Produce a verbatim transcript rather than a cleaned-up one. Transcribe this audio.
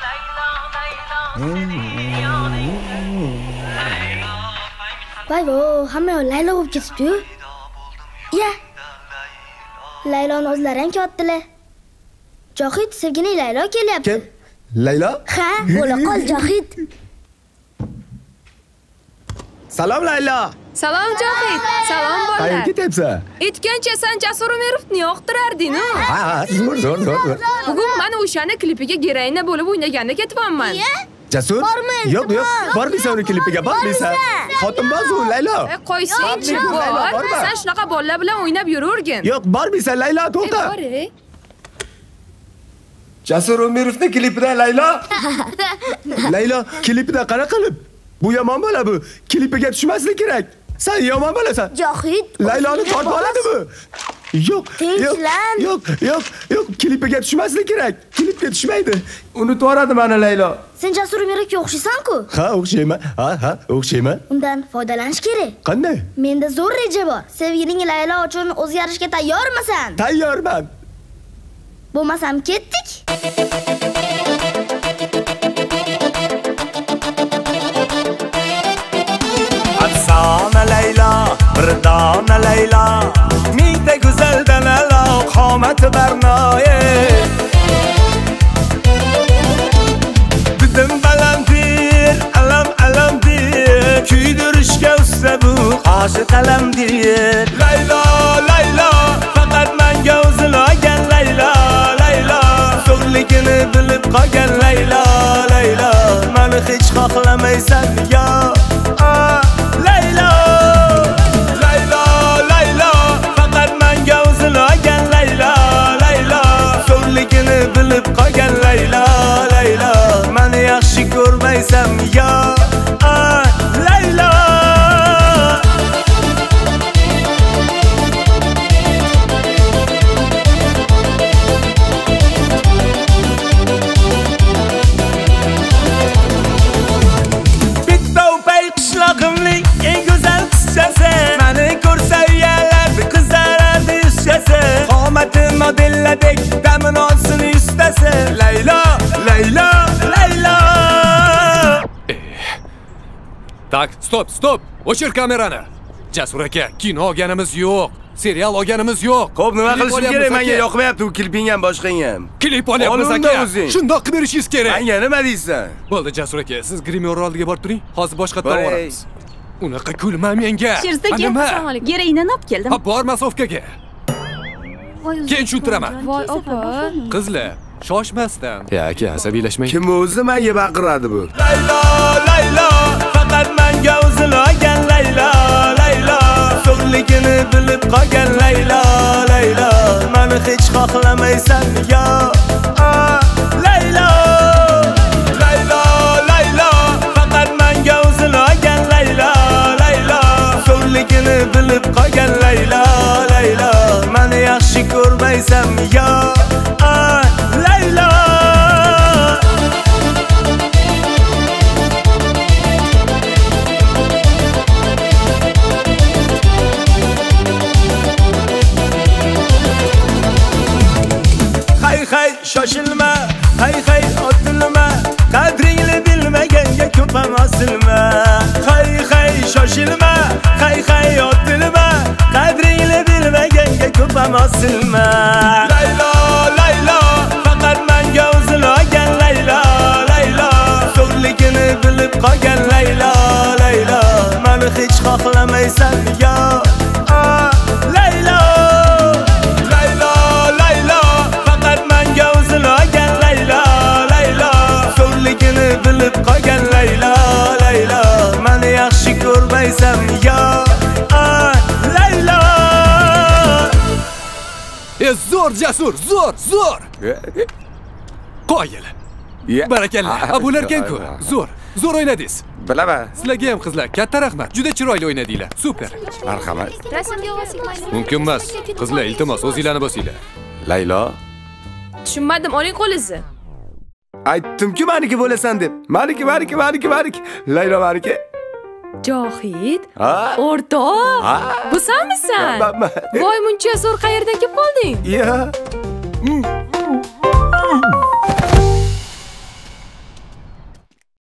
Voy voy, hamma yoq Laylo bo'lib ketibdi-yu. Ya. Layloni o'zlari ham kelyaptilar. Johid, sevgili Laylo kelyapti. Kim? Laylo? Ha, bo'la qol Johid. Salom Laylo. Salom Johid. Salom bolalar. Qayerga ketyapsan? Aytgancha sen Jasur Umirovni yoqtirarding-ku. Ha, zo'r, zo'r, zo'r. Bugun men o'shani klipiga geroyina bo'lib o'ynaganda ketyapman. Jasur? Yo'q, yo'q. Bormaysan uni klipiga, bormaysan. Xotinboz u Laylo. E, qo'ysang-chi, bor. Sen shunaqa bolalar bilan o'ynab yuravergin. Yo'q, bormaysan Laylo, to'xta. Bor. Jasur Umirovning klipida Laylo. Laylo klipida qara qilib. Bu yomon bola bu. Klipiga tushmaslik kerak. Sen yomon bo'lasan. Johid, Layloni tortib oladimi? Yo'q, tinchlan. Yo'q, yo'q, yo'q, klipiga tushmaslik kerak. Klipga tushmaydi. Unutib yuboradi meni Laylo. Sen Jasur Umirovga o'xshaysan-ku. Ha, o'xshayman. Ha, ha, o'xshayman. Undan foydalanish kerak. Qanday? Menda zo'r reja bor. Sevgiling Laylo uchun o'zgarishga tayyormisan? Tayyorman. Bo'lmasam ketdik. Afsona Laylo, birdona Laylo, mingta go'zaldan a'lo qomati barnoye. Bidim balandir, alam alamdir, kuydirishga usta bu qoshi qalamdir. Laylo, Laylo, faqat menga o'zlagan Laylo, Laylo, so'ngligini bilib qolgan Laylo, Laylo, meni hech xohlamaysan yo. Laylo, Laylo, Laylo, faqat menga o'zlagan Laylo, Laylo, so'ngligini bilib qolgan Laylo, Laylo, meni yaxshi ko'rmaysan yo. Laylo. Modelladek damin olsin ustasi Laylo, Laylo, Laylo. Tak, stop, stop. O'chir kamerani. Jasur aka, kino olganimiz yo'q. Serial olganimiz yo'q. Xo'p, nima qilishim kerak? Menga yoqmayapti u kliping ham, boshqang ham. Klip olyapmiz aka. Shundoq qilib berishingiz kerak. Menga nima deysan? Bo'ldi Jasur aka, siz grimyor oldiga borib turing. Hozir boshqatdan boramiz. Unaqa kulma menga. Sherzda aka, assalomu alaykum. Geroyinani olib keldim. Ha, bor masofkaga. Keyin tushuntiraman. Voy opa. Qizlar, shoshmasdan. Ya aka, asabiylashmang. Kim o'zi menga baqiradi bu? Laylo, Laylo, faqat menga o'zlagan Laylo, Laylo, so'ngligini bilib qolgan Laylo, Laylo, meni hech xohlamaysan yo. Laylo, Laylo, Laylo, faqat menga o'zlagan Laylo, Laylo, so'ngligini bilib qolgan Laylo, Laylo, meni yaxshi ko'rmaysan yo. Laylo. Hay hay shoshilma, hay hay otilma, qadringni bilmaganga ko'p ham osilma. Hay hay shoshilma, hay hay otilma, qadringni bilmaganga ko'p ham osilma. Laylo, Laylo, faqat menga o'zlagan Laylo, Laylo, so'ngligini bilib qolgan Laylo, Laylo, meni hech xohlamaysan yo. Laylo, Laylo, Laylo, faqat menga o'zlagan Laylo, Laylo, so'ngligini bilib qolgan Laylo, Laylo, meni yaxshi ko'rmaysan yo. Laylo. E zo'r Jasur, zo'r, zo'r. Qoyil. Barakalla. A bularkan-ku. Zo'r. Zo'r o'ynadingiz. Bilaman. Sizlarga ham qizlar, katta rahmat. Juda chiroyli o'ynadinglar. Super. Marhamat. Rasmga olsak mayli. Mumkin emas. Qizlar, iltimos, o'zinglarni bosinglar. Laylo. Tushunmadim, oling qo'lingizni. Aytdim-ku meniki bo'lasan deb. Meniki, meniki, meniki, meniki. Laylo meniki. Johid, Ha? o'rtoq. Bu senmisan? Voy, muncha zo'r qayerdan kelib qolding? Ya.